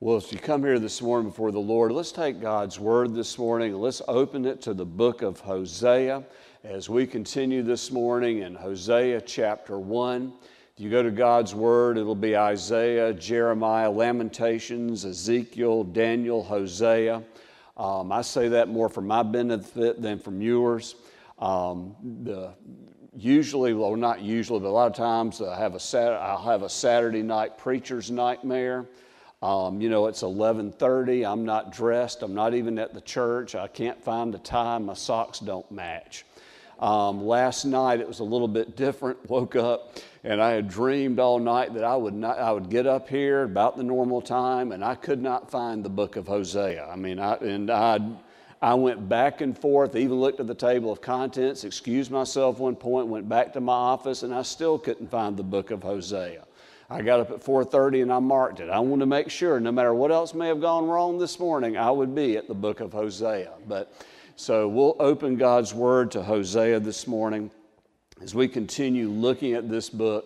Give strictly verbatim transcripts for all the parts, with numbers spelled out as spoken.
Well, if you come here this morning before the Lord, let's take God's Word this morning and let's open it to the book of Hosea as we continue this morning in Hosea chapter one. If you go to God's Word, it'll be Isaiah, Jeremiah, Lamentations, Ezekiel, Daniel, Hosea. Um, I say that more for my benefit than from yours. Um, the Usually, well, not usually, but a lot of times I have a Sat- I'll have a Saturday night preacher's nightmare. Um, you know, it's eleven thirty, I'm not dressed, I'm not even at the church, I can't find a tie, my socks don't match. Um, last night it was a little bit different, woke up and I had dreamed all night that I would not, I would get up here about the normal time and I could not find the book of Hosea. I mean, I, and I I went back and forth, even looked at the table of contents, excused myself one point, went back to my office and I still couldn't find the book of Hosea. I got up at four thirty and I marked it. I wanted to make sure no matter what else may have gone wrong this morning, I would be at the book of Hosea. But so we'll open God's Word to Hosea this morning as we continue looking at this book.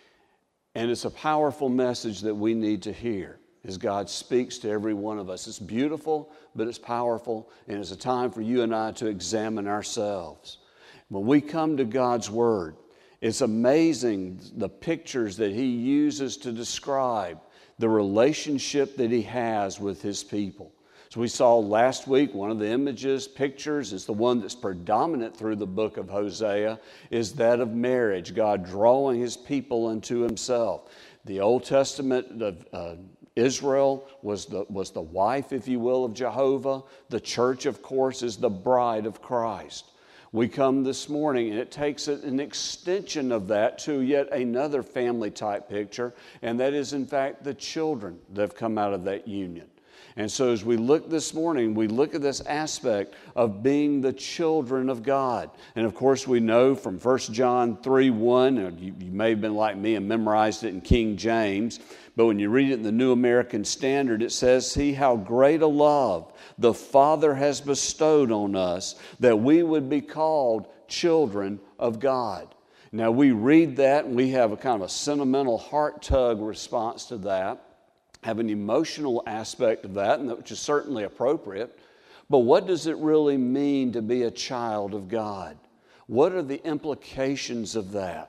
And it's a powerful message that we need to hear as God speaks to every one of us. It's beautiful, but it's powerful, and it's a time for you and I to examine ourselves. When we come to God's Word, it's amazing the pictures that He uses to describe the relationship that He has with His people. So we saw last week one of the images, pictures, is the one that's predominant through the book of Hosea, is that of marriage, God drawing His people unto Himself. The Old Testament of uh, Israel was the, was the wife, if you will, of Jehovah. The church, of course, is the bride of Christ. We come this morning and it takes an extension of that to yet another family type picture, and that is in fact the children that have come out of that union. And so as we look this morning, we look at this aspect of being the children of God. And of course we know from First John three one, you, you may have been like me and memorized it in King James, but when you read it in the New American Standard, it says, "See how great a love the Father has bestowed on us, that we would be called children of God." Now we read that and we have a kind of a sentimental heart tug response to that, have an emotional aspect of that, and which is certainly appropriate. But what does it really mean to be a child of God? What are the implications of that?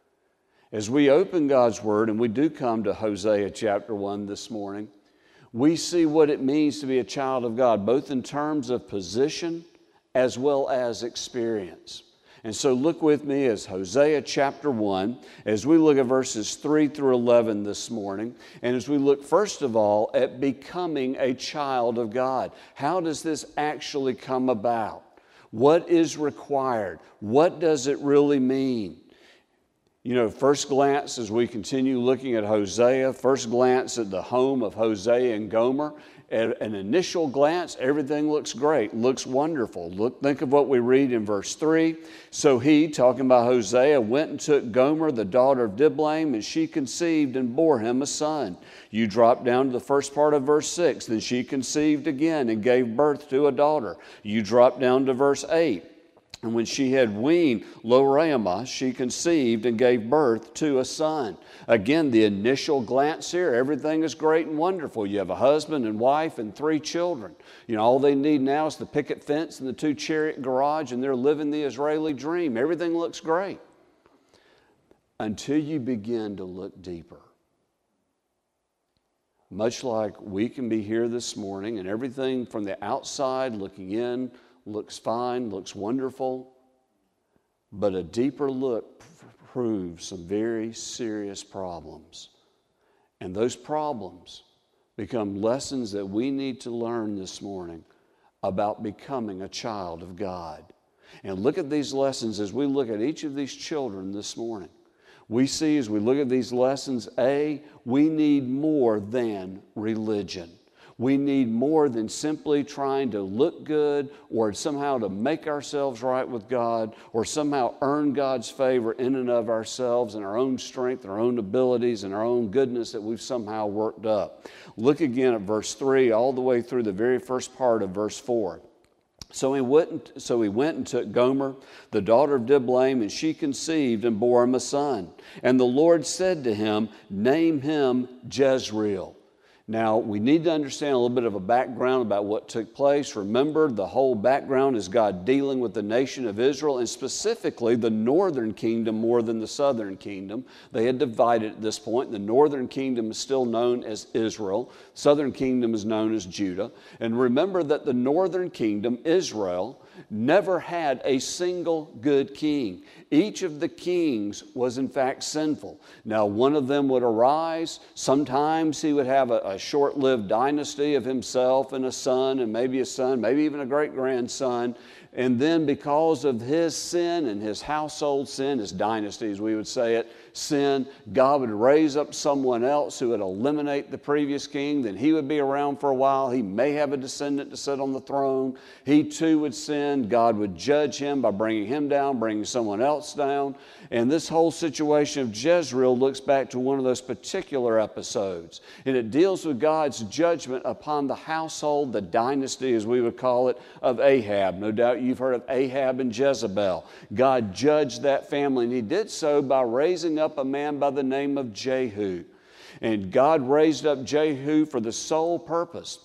As we open God's Word, and we do come to Hosea chapter one this morning, we see what it means to be a child of God, both in terms of position as well as experience. And so look with me as Hosea chapter one, as we look at verses three through eleven this morning, and as we look first of all at becoming a child of God. How does this actually come about? What is required? What does it really mean? You know, first glance as we continue looking at Hosea, first glance at the home of Hosea and Gomer, at an initial glance, everything looks great, looks wonderful. Look, think of what we read in verse three. "So he," talking about Hosea, "went and took Gomer, the daughter of Diblaim, and she conceived and bore him a son." You drop down to the first part of verse six. "Then she conceived again and gave birth to a daughter." You drop down to verse eight. "And when she had weaned Lo-ruhamah, she conceived and gave birth to a son." Again, the initial glance here, everything is great and wonderful. You have a husband and wife and three children. You know, all they need now is the picket fence and the two chariot garage, and they're living the Israeli dream. Everything looks great. Until you begin to look deeper. Much like we can be here this morning, and everything from the outside looking in looks fine, looks wonderful, but a deeper look proves some very serious problems. And those problems become lessons that we need to learn this morning about becoming a child of God. And look at these lessons as we look at each of these children this morning. We see as we look at these lessons, A, we need more than religion. We need more than simply trying to look good or somehow to make ourselves right with God or somehow earn God's favor in and of ourselves and our own strength, our own abilities, and our own goodness that we've somehow worked up. Look again at verse three all the way through the very first part of verse four. So he went and, so he went and took Gomer, the daughter of Diblaim, and she conceived and bore him a son. And the Lord said to him, "Name him Jezreel." Now, we need to understand a little bit of a background about what took place. Remember, the whole background is God dealing with the nation of Israel, and specifically the northern kingdom more than the southern kingdom. They had divided at this point. The northern kingdom is still known as Israel. Southern kingdom is known as Judah. And remember that the northern kingdom, Israel, never had a single good king. Each of the kings was in fact sinful. Now, one of them would arise. Sometimes he would have a, a short-lived dynasty of himself and a son, and maybe a son, maybe even a great-grandson. And then because of his sin and his household sin, his dynasty, as we would say it, sin, God would raise up someone else who would eliminate the previous king. Then he would be around for a while. He may have a descendant to sit on the throne. He too would sin. God would judge him by bringing him down, bringing someone else down. And this whole situation of Jezreel looks back to one of those particular episodes. And it deals with God's judgment upon the household, the dynasty, as we would call it, of Ahab. No doubt you've heard of Ahab and Jezebel. God judged that family, and he did so by raising up a man by the name of Jehu. And God raised up Jehu for the sole purpose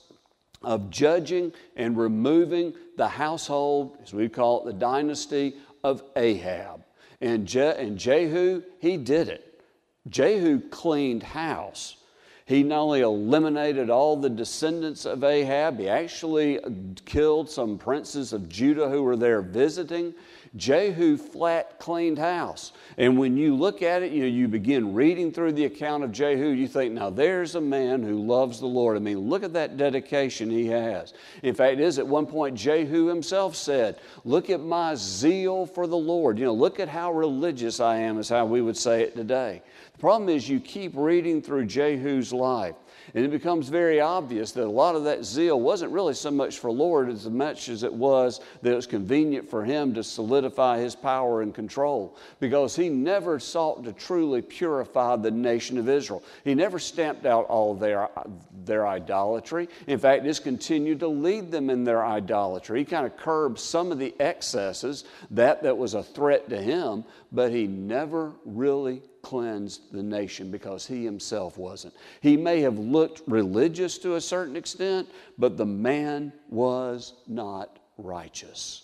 of judging and removing the household, as we call it, the dynasty of Ahab. And, Je- and Jehu, he did it. Jehu cleaned house. He not only eliminated all the descendants of Ahab, he actually killed some princes of Judah who were there visiting. Jehu flat cleaned house. And when you look at it, you know, you begin reading through the account of Jehu, you think, now there's a man who loves the Lord. I mean, look at that dedication he has. In fact, it is at one point Jehu himself said, look at my zeal for the Lord. You know, look at how religious I am, is how we would say it today. The problem is you keep reading through Jehu's life, and it becomes very obvious that a lot of that zeal wasn't really so much for the Lord as much as it was that it was convenient for him to solidify his power and control, because he never sought to truly purify the nation of Israel. He never stamped out all their, their idolatry. In fact, just continued to lead them in their idolatry. He kind of curbed some of the excesses, that that was a threat to him, but he never really cleansed the nation because he himself wasn't. He may have looked religious to a certain extent, but the man was not righteous.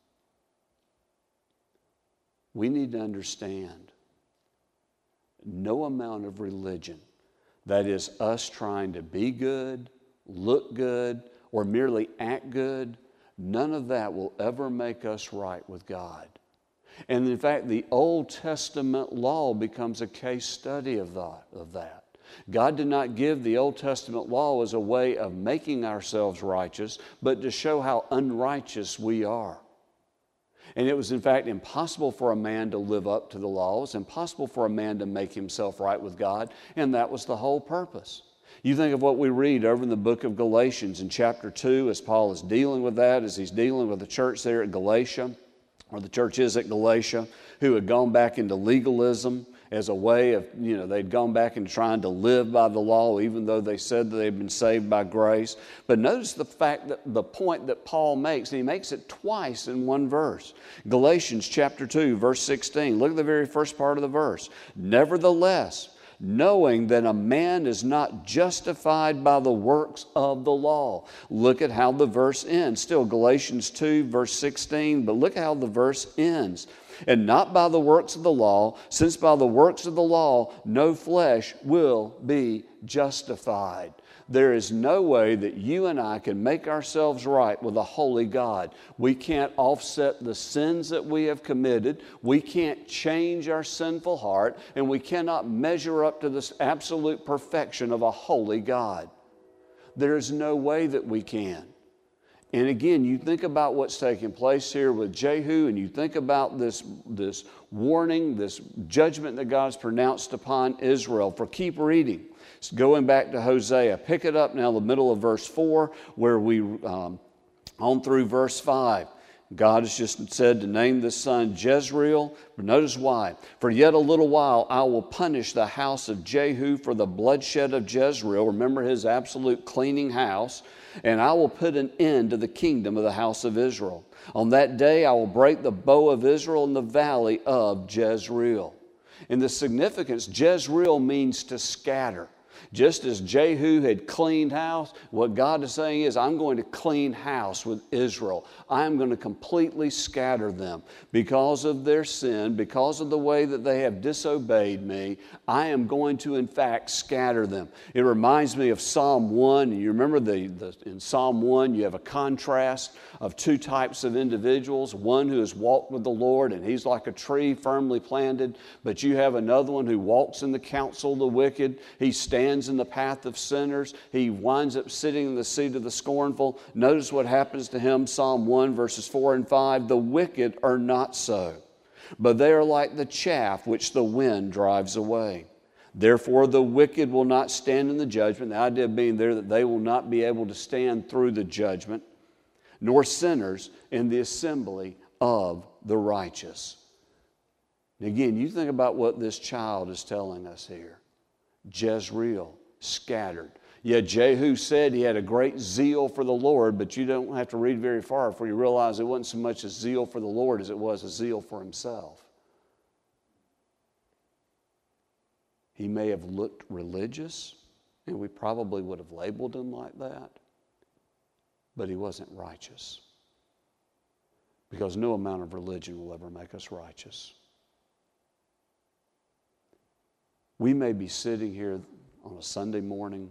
We need to understand no amount of religion, that is us trying to be good, look good, or merely act good, none of that will ever make us right with God. And in fact, the Old Testament law becomes a case study of that. Of that. God did not give the Old Testament law as a way of making ourselves righteous, but to show how unrighteous we are. And it was in fact impossible for a man to live up to the law. It was impossible for a man to make himself right with God, and that was the whole purpose. You think of what we read over in the book of Galatians in chapter two, as Paul is dealing with that, as he's dealing with the church there at Galatia, or the church is at Galatia, who had gone back into legalism as a way of, you know, they'd gone back into trying to live by the law, even though they said that they'd been saved by grace. But notice the fact that the point that Paul makes, and he makes it twice in one verse. Galatians chapter two, verse sixteen. Look at the very first part of the verse. Nevertheless, knowing that a man is not justified by the works of the law. Look at how the verse ends. Still Galatians two, verse sixteen, but look how the verse ends. And not by the works of the law, since by the works of the law no flesh will be justified. There is no way that you and I can make ourselves right with a holy God. We can't offset the sins that we have committed. We can't change our sinful heart, and we cannot measure up to this absolute perfection of a holy God. There is no way that we can. And again, you think about what's taking place here with Jehu, and you think about this, this warning, this judgment that God's pronounced upon Israel. For keep reading. So going back to Hosea, pick it up now, the middle of verse four, where we, um, on through verse five. God has just said to name this son Jezreel, but notice why. For yet a little while I will punish the house of Jehu for the bloodshed of Jezreel. Remember his absolute cleaning house. And I will put an end to the kingdom of the house of Israel. On that day I will break the bow of Israel in the valley of Jezreel. And the significance, Jezreel means to scatter. Just as Jehu had cleaned house, what God is saying is, I'm going to clean house with Israel. I'm going to completely scatter them. Because of their sin, because of the way that they have disobeyed me, I am going to, in fact, scatter them. It reminds me of Psalm one. You remember the, the in Psalm one, you have a contrast of two types of individuals. One who has walked with the Lord, and he's like a tree firmly planted. But you have another one who walks in the counsel of the wicked. He stands in the path of sinners. He winds up sitting in the seat of the scornful. Notice what happens to him, Psalm one, verses four and five. The wicked are not so, but they are like the chaff which the wind drives away. Therefore the wicked will not stand in the judgment. The idea being there that they will not be able to stand through the judgment, nor sinners in the assembly of the righteous. And again, you think about what this child is telling us here. Jezreel scattered. Yeah, Jehu said he had a great zeal for the Lord, but you don't have to read very far before you realize it wasn't so much a zeal for the Lord as it was a zeal for himself. He may have looked religious, and we probably would have labeled him like that, but he wasn't righteous. Because no amount of religion will ever make us righteous. We may be sitting here on a Sunday morning.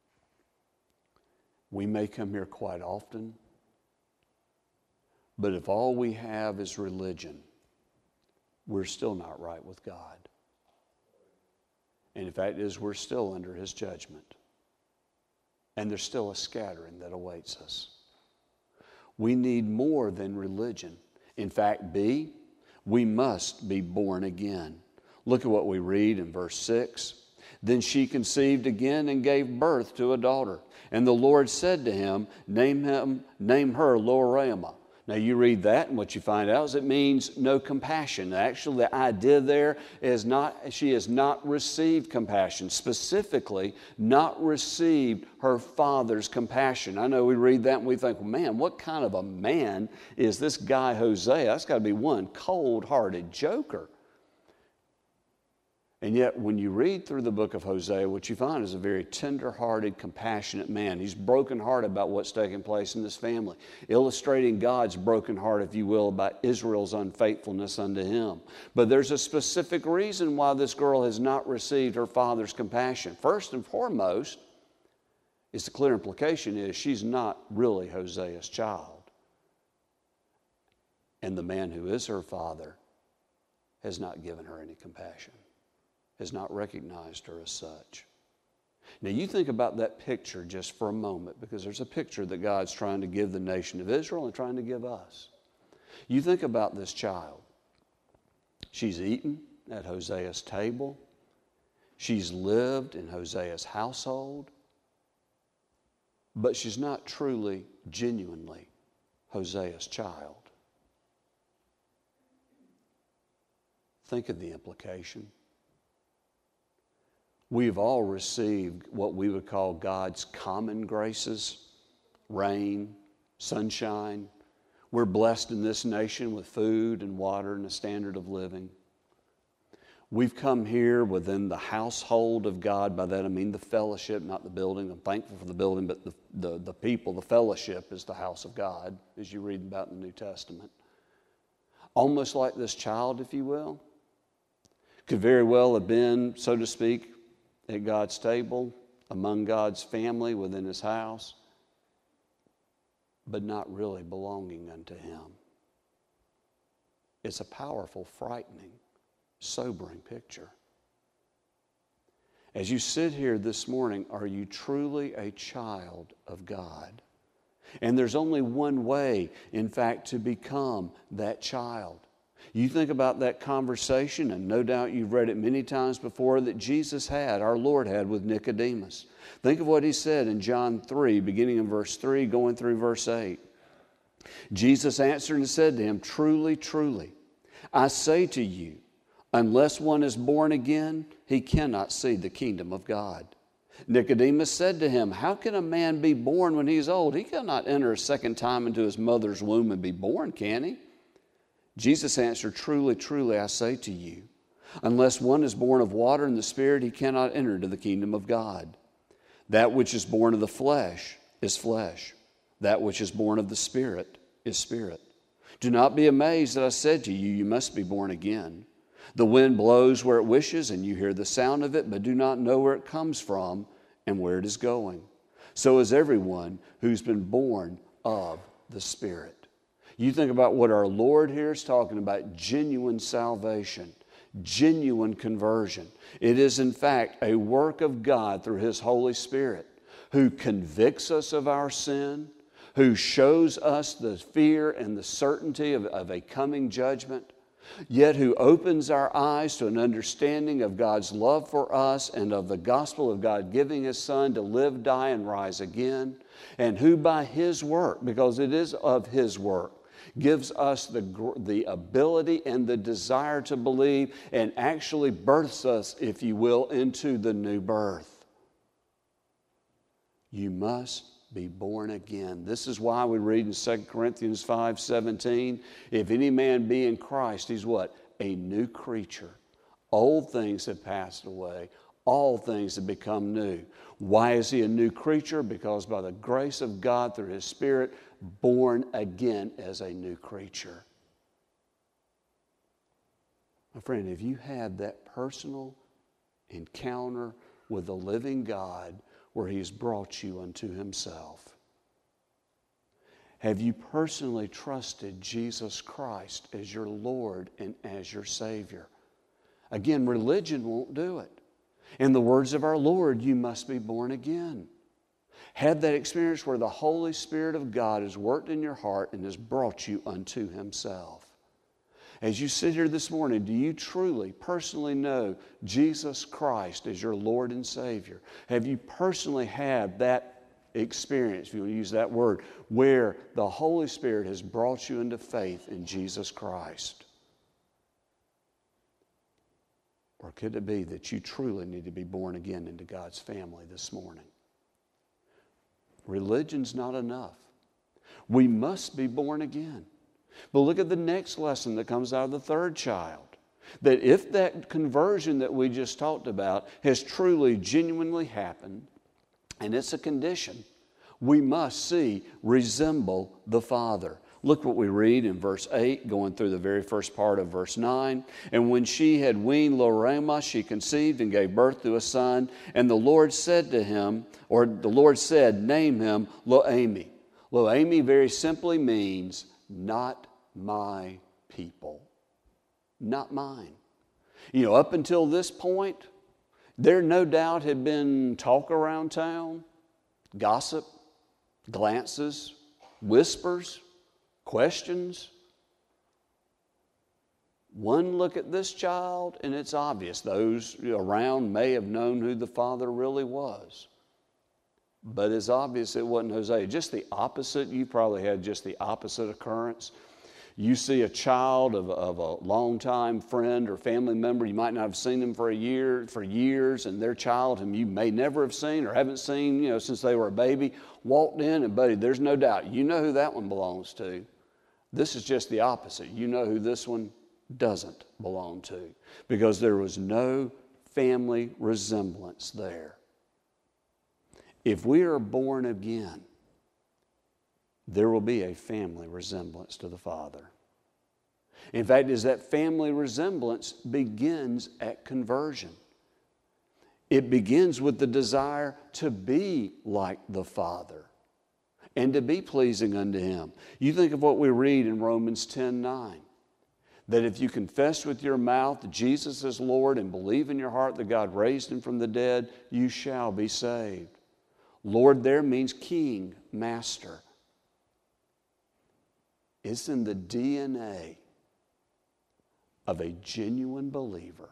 We may come here quite often. But if all we have is religion, we're still not right with God. And the fact is, we're still under His judgment. And there's still a scattering that awaits us. We need more than religion. In fact, B, we must be born again. Look at what we read in verse six. Then she conceived again and gave birth to a daughter. And the Lord said to him, Name him, name her Lo-ruhamah. Now you read that, and what you find out is it means no compassion. Actually, the idea there is not, she has not received compassion. Specifically, not received her father's compassion. I know we read that and we think, well, man, what kind of a man is this guy Hosea? That's got to be one cold-hearted joker. And yet, when you read through the book of Hosea, what you find is a very tender-hearted, compassionate man. He's brokenhearted about what's taking place in this family, illustrating God's broken heart, if you will, about Israel's unfaithfulness unto him. But there's a specific reason why this girl has not received her father's compassion. First and foremost, is the clear implication is she's not really Hosea's child. And the man who is her father has not given her any compassion, has not recognized her as such. Now you think about that picture just for a moment, because there's a picture that God's trying to give the nation of Israel and trying to give us. You think about this child. She's eaten at Hosea's table. She's lived in Hosea's household. But she's not truly, genuinely Hosea's child. Think of the implication. We've all received what we would call God's common graces, rain, sunshine. We're blessed in this nation with food and water and a standard of living. We've come here within the household of God. By that I mean the fellowship, not the building. I'm thankful for the building, but the, the, the people, the fellowship is the house of God, as you read about in the New Testament. Almost like this child, if you will, could very well have been, so to speak, at God's table, among God's family, within His house, but not really belonging unto Him. It's a powerful, frightening, sobering picture. As you sit here this morning, are you truly a child of God? And there's only one way, in fact, to become that child. You think about that conversation, and no doubt you've read it many times before, that Jesus had, our Lord had, with Nicodemus. Think of what He said in John three, beginning in verse three, going through verse eight. Jesus answered and said to him, Truly, truly, I say to you, unless one is born again, he cannot see the kingdom of God. Nicodemus said to him, How can a man be born when he is old? He cannot enter a second time into his mother's womb and be born, can he? Jesus answered, Truly, truly, I say to you, Unless one is born of water and the Spirit, he cannot enter into the kingdom of God. That which is born of the flesh is flesh. That which is born of the Spirit is spirit. Do not be amazed that I said to you, you must be born again. The wind blows where it wishes, and you hear the sound of it, but do not know where it comes from and where it is going. So is everyone who's been born of the Spirit. You think about what our Lord here is talking about, genuine salvation, genuine conversion. It is in fact a work of God through His Holy Spirit, who convicts us of our sin, who shows us the fear and the certainty of, of a coming judgment, yet who opens our eyes to an understanding of God's love for us and of the gospel of God giving His Son to live, die, and rise again, and who by His work, because it is of His work, gives us the, the ability and the desire to believe and actually births us, if you will, into the new birth. You must be born again. This is why we read in Second Corinthians five seventeen, if any man be in Christ, he's what? A new creature. Old things have passed away. All things have become new. Why is he a new creature? Because by the grace of God through His Spirit, born again as a new creature. My friend, have you had that personal encounter with the living God where He's brought you unto Himself? Have you personally trusted Jesus Christ as your Lord and as your Savior? Again, religion won't do it. In the words of our Lord, you must be born again. Had that experience where the Holy Spirit of God has worked in your heart and has brought you unto Himself. As you sit here this morning, do you truly, personally know Jesus Christ as your Lord and Savior? Have you personally had that experience, if you want to use that word, where the Holy Spirit has brought you into faith in Jesus Christ? Or could it be that you truly need to be born again into God's family this morning? Religion's not enough. We must be born again. But look at the next lesson that comes out of the third child. That if that conversion that we just talked about has truly, genuinely happened, and it's a condition, we must see, resemble the Father. Look what we read in verse eight, going through the very first part of verse nine. And when she had weaned Lo-Ruhamah, she conceived and gave birth to a son. And the Lord said to him, or the Lord said, name him Lo-Ammi. Lo-Ammi very simply means, not my people. Not mine. You know, up until this point, there no doubt had been talk around town, gossip, glances, whispers, questions. One look at this child and it's obvious. Those around may have known who the father really was. But it's obvious it wasn't Hosea. Just the opposite. You probably had just the opposite occurrence. You see a child of, of a longtime friend or family member, you might not have seen them for a year, for years, and their child whom you may never have seen or haven't seen, you know, since they were a baby, walked in, and buddy, there's no doubt, you know who that one belongs to. This is just the opposite. You know who this one doesn't belong to, because there was no family resemblance there. If we are born again, there will be a family resemblance to the Father. In fact, as that family resemblance begins at conversion. It begins with the desire to be like the Father and to be pleasing unto Him. You think of what we read in Romans ten nine. That if you confess with your mouth that Jesus is Lord and believe in your heart that God raised Him from the dead, you shall be saved. Lord there means king, master. It's in the D N A of a genuine believer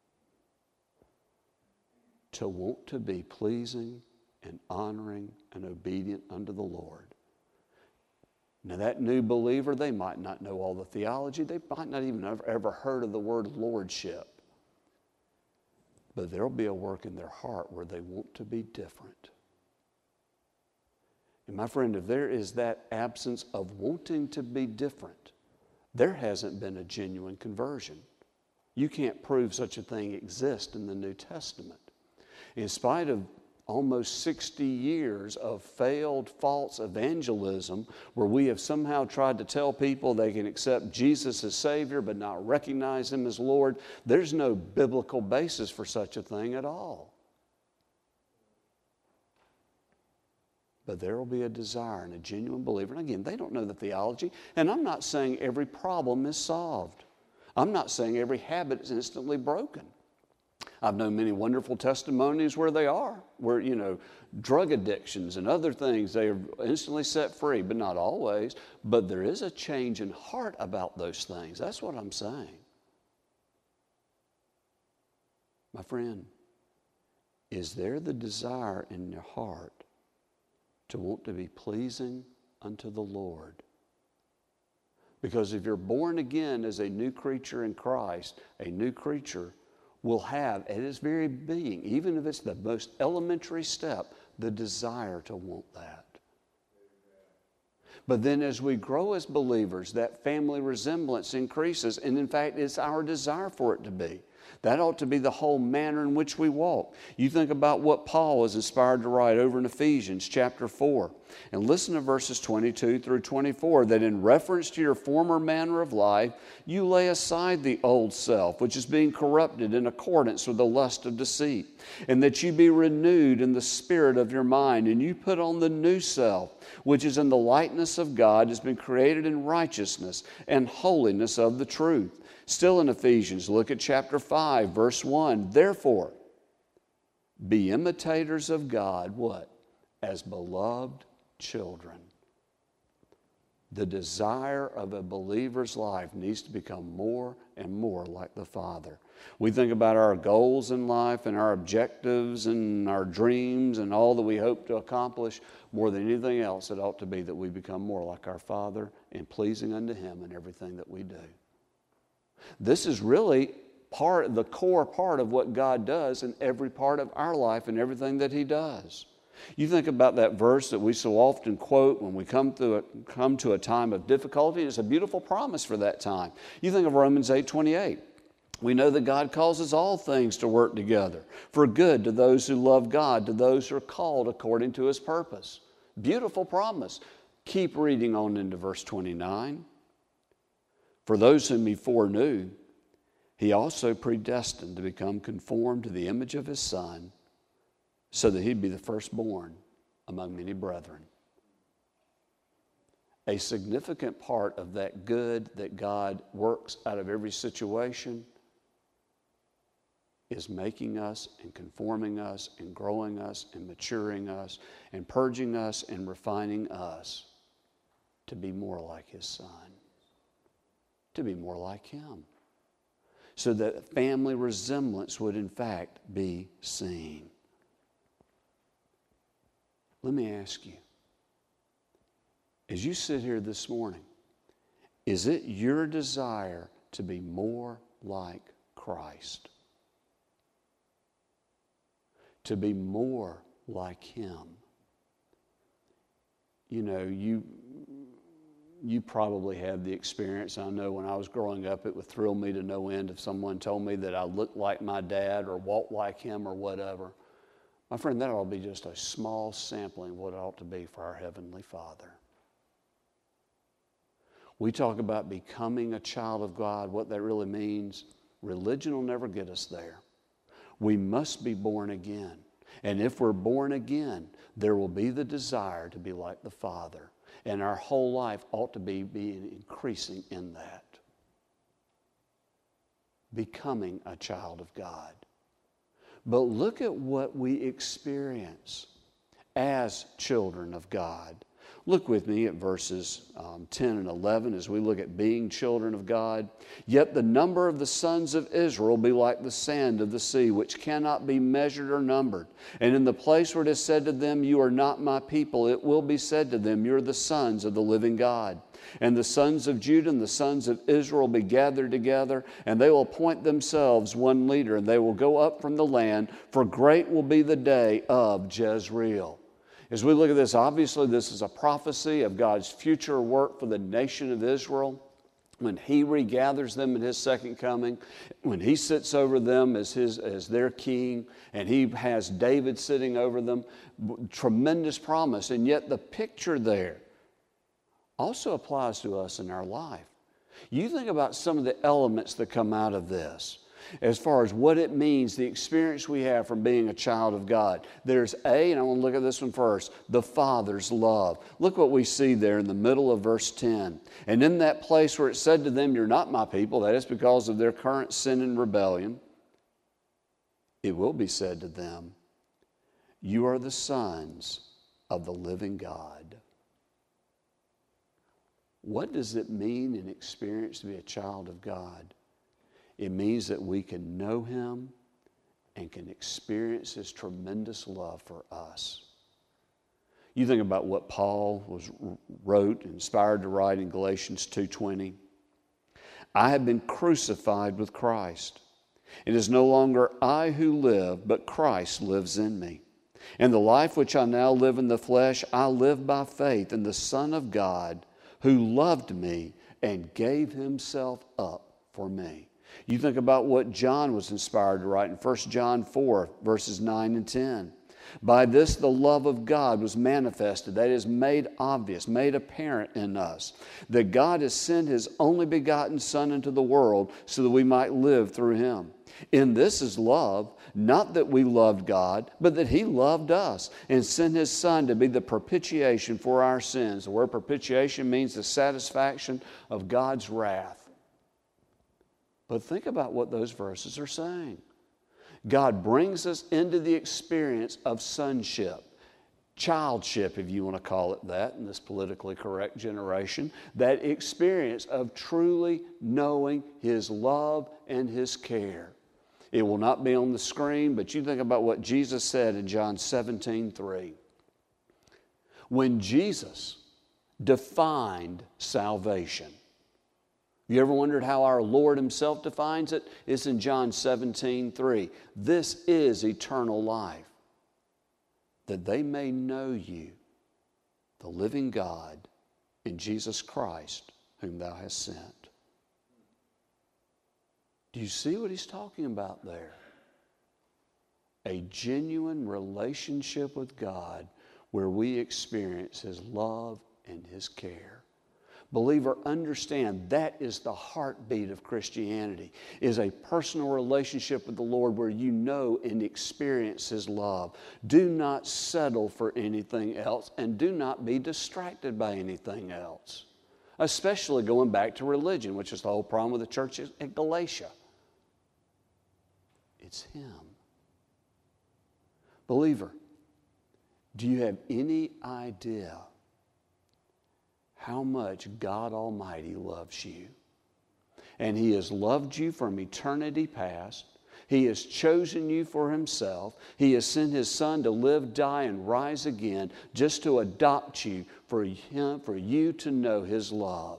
to want to be pleasing and honoring and obedient unto the Lord. Now that new believer, they might not know all the theology. They might not even have ever heard of the word lordship. But there'll be a work in their heart where they want to be different. And my friend, if there is that absence of wanting to be different, there hasn't been a genuine conversion. You can't prove such a thing exists in the New Testament. In spite of almost sixty years of failed false evangelism where we have somehow tried to tell people they can accept Jesus as Savior but not recognize Him as Lord, there's no biblical basis for such a thing at all. But there will be a desire and a genuine believer. And again, they don't know the theology. And I'm not saying every problem is solved. I'm not saying every habit is instantly broken. I've known many wonderful testimonies where they are, where, you know, drug addictions and other things, they are instantly set free, but not always. But there is a change in heart about those things. That's what I'm saying. My friend, is there the desire in your heart to want to be pleasing unto the Lord? Because if you're born again as a new creature in Christ, a new creature will have at its very being, even if it's the most elementary step, the desire to want that. But then as we grow as believers, that family resemblance increases, and in fact, it's our desire for it to be. That ought to be the whole manner in which we walk. You think about what Paul was inspired to write over in Ephesians chapter four. And listen to verses twenty-two through twenty-four, that in reference to your former manner of life, you lay aside the old self, which is being corrupted in accordance with the lust of deceit, and that you be renewed in the spirit of your mind, and you put on the new self, which is in the likeness of God, has been created in righteousness and holiness of the truth. Still in Ephesians, look at chapter five, verse one. Therefore, be imitators of God, what? As beloved children. The desire of a believer's life needs to become more and more like the Father. We think about our goals in life and our objectives and our dreams and all that we hope to accomplish. More than anything else, it ought to be that we become more like our Father and pleasing unto Him in everything that we do. This is really part, the core part of what God does in every part of our life and everything that He does. You think about that verse that we so often quote when we come to a, come to a time of difficulty. It's a beautiful promise for that time. You think of Romans eight twenty-eight. We know that God causes all things to work together for good to those who love God, to those who are called according to His purpose. Beautiful promise. Keep reading on into verse twenty-nine. For those whom He foreknew, He also predestined to become conformed to the image of His Son, so that He'd be the firstborn among many brethren. A significant part of that good that God works out of every situation is making us and conforming us and growing us and maturing us and purging us and refining us to be more like His Son, to be more like Him, so that family resemblance would in fact be seen. Let me ask you, as you sit here this morning, is it your desire to be more like Christ? To be more like Him? You know, you you probably had the experience. I know when I was growing up, it would thrill me to no end if someone told me that I looked like my dad or walked like him or whatever. My friend, that ought to be just a small sampling of what it ought to be for our Heavenly Father. We talk about becoming a child of God, what that really means. Religion will never get us there. We must be born again. And if we're born again, there will be the desire to be like the Father. And our whole life ought to be, be increasing in that. Becoming a child of God. But look at what we experience as children of God. Look with me at verses um, ten and eleven as we look at being children of God. Yet the number of the sons of Israel be like the sand of the sea, which cannot be measured or numbered. And in the place where it is said to them, you are not my people, it will be said to them, you are the sons of the living God. And the sons of Judah and the sons of Israel will be gathered together, and they will appoint themselves one leader, and they will go up from the land, for great will be the day of Jezreel. As we look at this, obviously this is a prophecy of God's future work for the nation of Israel. when He regathers them in His second coming, when He sits over them as, his, as their king, and He has David sitting over them, tremendous promise. And yet the picture there also applies to us in our life. You think about some of the elements that come out of this as far as what it means, the experience we have from being a child of God. There's A, and I want to look at this one first, the Father's love. Look what we see there in the middle of verse ten. And in that place where it said to them, "You're not my people," that is because of their current sin and rebellion, it will be said to them, "You are the sons of the living God." What does it mean and experience to be a child of God? It means that we can know Him and can experience His tremendous love for us. You think about what Paul was, wrote, inspired to write in Galatians two twenty. "I have been crucified with Christ. It is no longer I who live, but Christ lives in me. And the life which I now live in the flesh, I live by faith in the Son of God, who loved me and gave Himself up for me." You think about what John was inspired to write in First John four, verses nine and ten. "By this the love of God was manifested," that is, made obvious, made apparent in us, "that God has sent His only begotten Son into the world so that we might live through Him. In this is love, not that we loved God, but that He loved us and sent His Son to be the propitiation for our sins." The word propitiation means the satisfaction of God's wrath. But think about what those verses are saying. God brings us into the experience of sonship, childship, if you want to call it that, in this politically correct generation, that experience of truly knowing His love and His care. It will not be on the screen, but you think about what Jesus said in John seventeen three. When Jesus defined salvation, you ever wondered how our Lord Himself defines it? It's in John seventeen three. "This is eternal life, that they may know You, the living God, and Jesus Christ, whom Thou hast sent." Do you see what He's talking about there? A genuine relationship with God where we experience His love and His care. Believer, understand that is the heartbeat of Christianity, is a personal relationship with the Lord where you know and experience His love. Do not settle for anything else, and do not be distracted by anything else, especially going back to religion, which is the whole problem with the church at Galatia. It's Him. Believer, do you have any idea how much God Almighty loves you? And He has loved you from eternity past. He has chosen you for Himself. He has sent His Son to live, die, and rise again just to adopt you for Him, for you to know His love.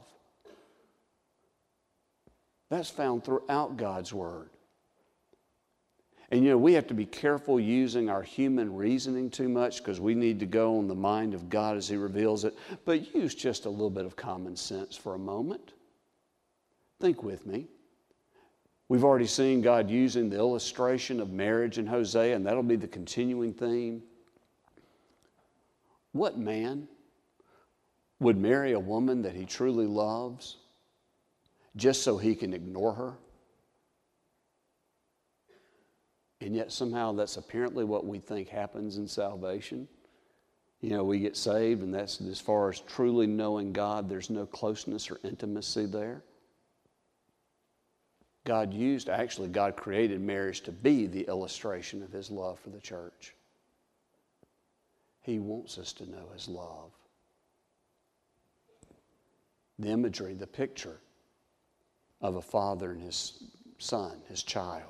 That's found throughout God's Word. And you know, we have to be careful using our human reasoning too much because we need to go on the mind of God as He reveals it. But use just a little bit of common sense for a moment. Think with me. We've already seen God using the illustration of marriage in Hosea, and that'll be the continuing theme. What man would marry a woman that he truly loves just so he can ignore her? And yet somehow that's apparently what we think happens in salvation. You know, we get saved, and that's as far as truly knowing God, there's no closeness or intimacy there. God used, actually God created marriage to be the illustration of His love for the church. He wants us to know His love. The imagery, the picture of a father and his son, his child.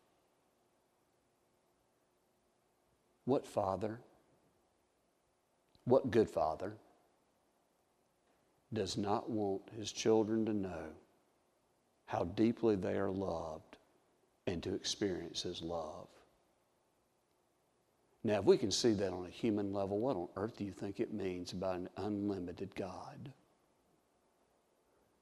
What father, what good father does not want his children to know how deeply they are loved and to experience His love? Now, if we can see that on a human level, what on earth do you think it means about an unlimited God?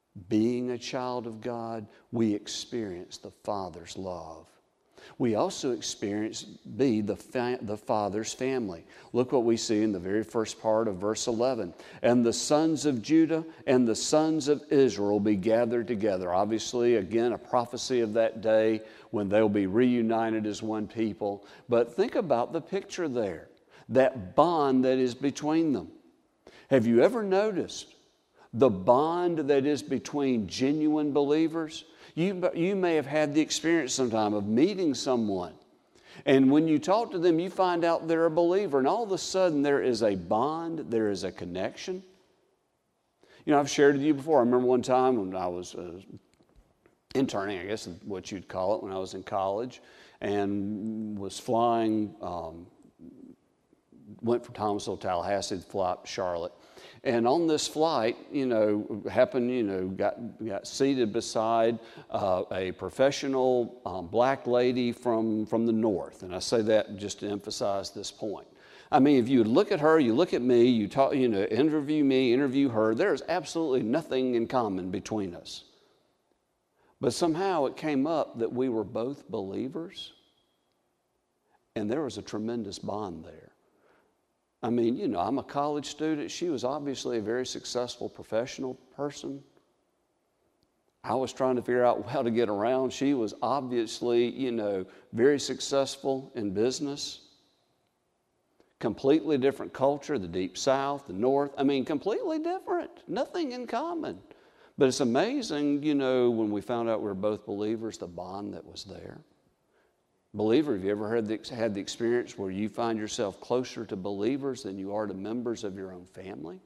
being a child of God, we experience the Father's love. We also experience, be the, fa- the Father's family. Look what we see in the very first part of verse eleven. And the sons of Judah and the sons of Israel be gathered together. Obviously, again, a prophecy of that day when they'll be reunited as one people. But think about the picture there, that bond that is between them. Have you ever noticed the bond that is between genuine believers? You, you may have had the experience sometime of meeting someone, and when you talk to them, you find out they're a believer, and all of a sudden there is a bond, there is a connection. You know, I've shared with you before. I remember one time when I was uh, interning, I guess is what you'd call it, when I was in college, and was flying, um, went from Thomasville to Tallahassee to fly up to Charlotte. And on this flight, you know, happened, you know, got got seated beside uh, a professional um, black lady from, from the north. And I say that just to emphasize this point. I mean, if you look at her, you look at me, you talk, you know, interview me, interview her, there's absolutely nothing in common between us. But somehow it came up that we were both believers, and there was a tremendous bond there. I mean, you know, I'm a college student. She was obviously a very successful professional person. I was trying to figure out how to get around. She was obviously, you know, very successful in business. Completely different culture, the Deep South, the North. I mean, completely different. Nothing in common. But it's amazing, you know, when we found out we were both believers, the bond that was there. Believer, have you ever had the, had the experience where you find yourself closer to believers than you are to members of your own family?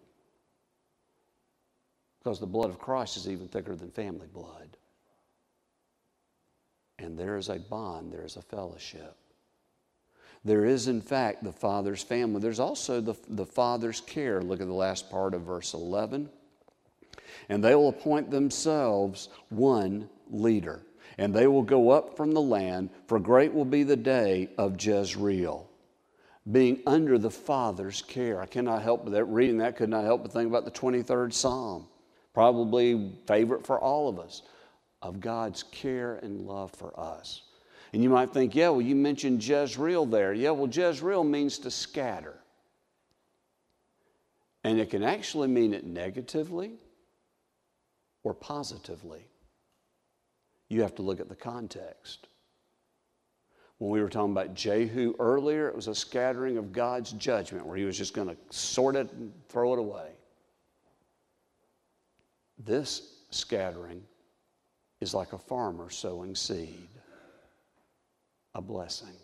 Because the blood of Christ is even thicker than family blood. And there is a bond, there is a fellowship. There is, in fact, the Father's family. There's also the, the Father's care. Look at the last part of verse eleven. And they will appoint themselves one leader. And they will go up from the land, for great will be the day of Jezreel, being under the Father's care. I cannot help but that reading that could not help but think about the twenty-third Psalm, probably favorite for all of us, of God's care and love for us. And you might think, yeah, well, you mentioned Jezreel there. Yeah, well, Jezreel means to scatter. And it can actually mean it negatively or positively. You have to look at the context. When we were talking about Jehu earlier, it was a scattering of God's judgment where he was just going to sort it and throw it away. This scattering is like a farmer sowing seed, a blessing.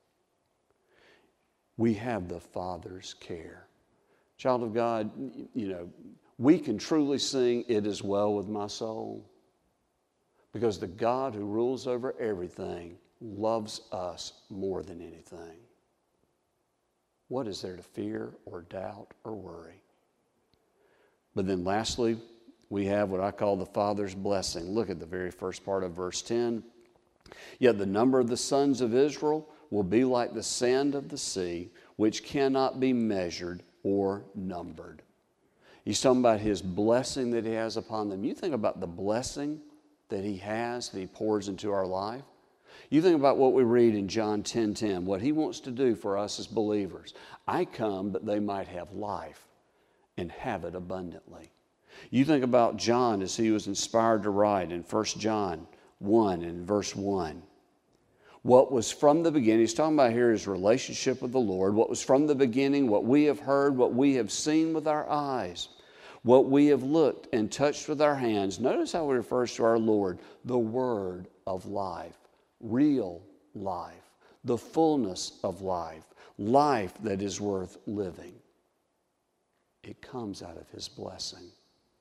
We have the Father's care. Child of God, you know, we can truly sing, "It is well with my soul," because the God who rules over everything loves us more than anything. What is there to fear or doubt or worry? But then lastly, we have what I call the Father's blessing. Look at the very first part of verse ten. Yet the number of the sons of Israel will be like the sand of the sea, which cannot be measured or numbered. He's talking about his blessing that he has upon them. You think about the blessing that he has, that he pours into our life. You think about what we read in John ten ten, what he wants to do for us as believers. I come that they might have life and have it abundantly. You think about John as he was inspired to write in First John one and verse one. What was from the beginning, he's talking about here his relationship with the Lord. What was from the beginning, what we have heard, what we have seen with our eyes, what we have looked and touched with our hands. Notice how he refers to our Lord, the Word of life, real life, the fullness of life, life that is worth living. It comes out of his blessing.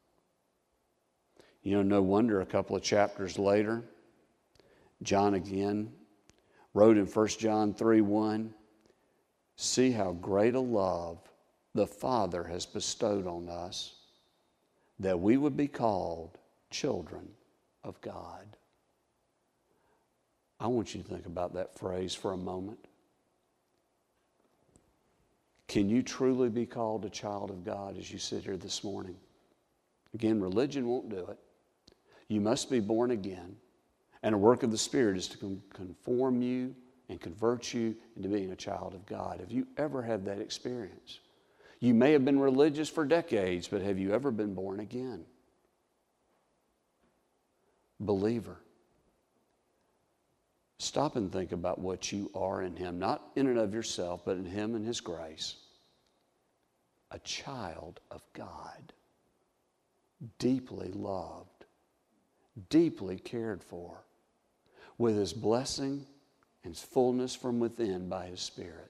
You know, no wonder a couple of chapters later, John again wrote in First John three one, "See how great a love the Father has bestowed on us, that we would be called children of God." I want you to think about that phrase for a moment. Can you truly be called a child of God as you sit here this morning? Again, religion won't do it. You must be born again. And a work of the Spirit is to con- conform you and convert you into being a child of God. Have you ever had that experience? You may have been religious for decades, but have you ever been born again? Believer, stop and think about what you are in Him, not in and of yourself, but in Him and His grace. A child of God, deeply loved, deeply cared for, with His blessing and His fullness from within by His Spirit.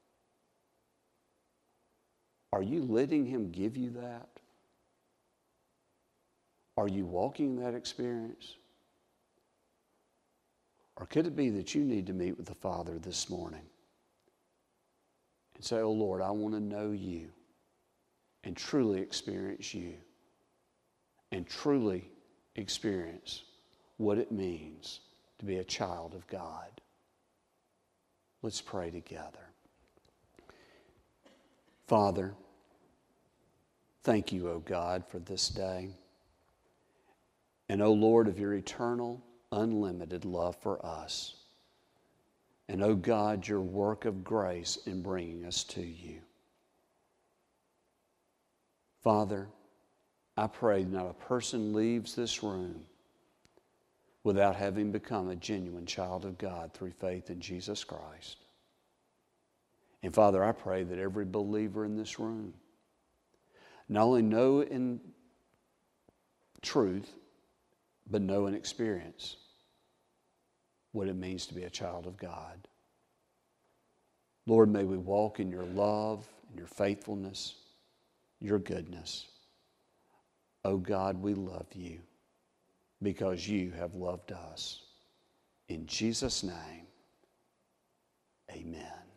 Are you letting Him give you that? Are you walking that experience? Or could it be that you need to meet with the Father this morning and say, oh Lord, I want to know you and truly experience you and truly experience what it means to be a child of God. Let's pray together. Father, thank you, O God, for this day. And, O Lord, of your eternal, unlimited love for us. And, O God, your work of grace in bringing us to you. Father, I pray not a person leaves this room without having become a genuine child of God through faith in Jesus Christ. And Father, I pray that every believer in this room not only know in truth, but know and experience what it means to be a child of God. Lord, may we walk in your love, in your faithfulness, your goodness. Oh God, we love you because you have loved us. In Jesus' name, amen.